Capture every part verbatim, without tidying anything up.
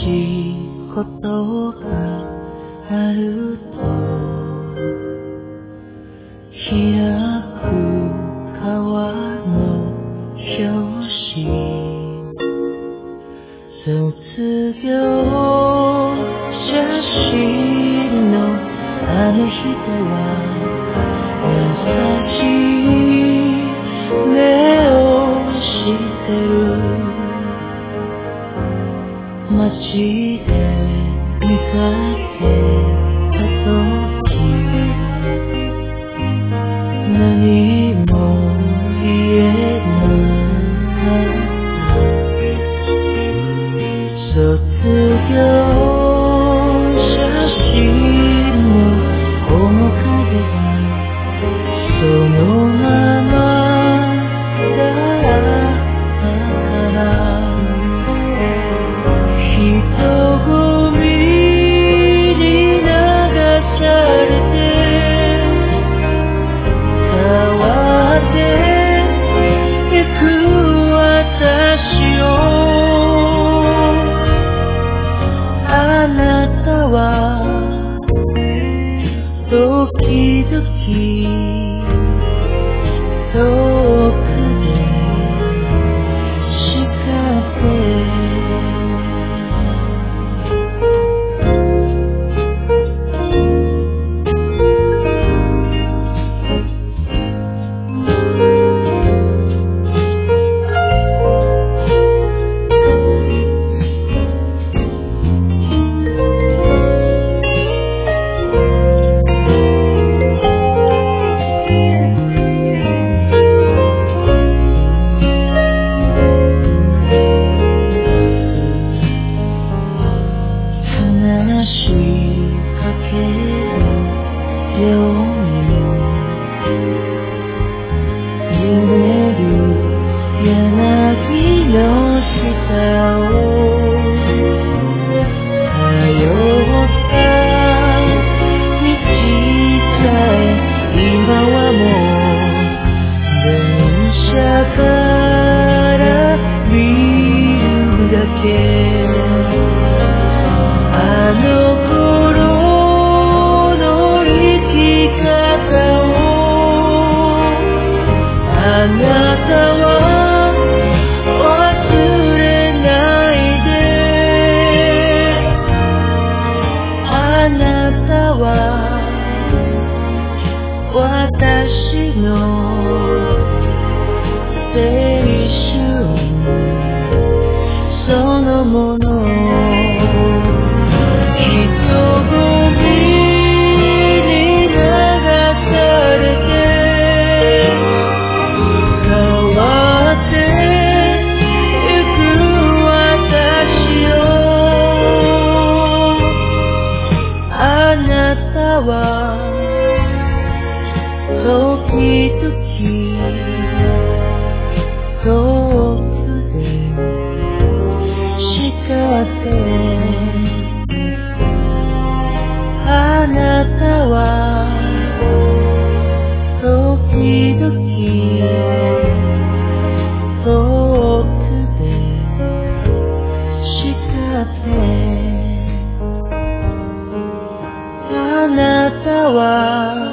しいことがあると開く川の表紙卒業写真のあの人は優しい目をしてる街で見かけた時何も言えなかった卒業写真の面影がそのままだから人混みに流されて変わってゆく私をあなたは時々遠くで叱って話しかけるように揺れる柳の下を通った道さえ今はもう電車から見るだけあの頃の生き方をあなたは忘れないであなたは私の青春そのもの時々遠くで叱ってあなたは時々遠くで叱ってあなたは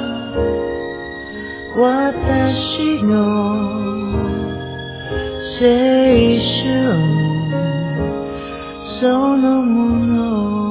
私の青春そのもの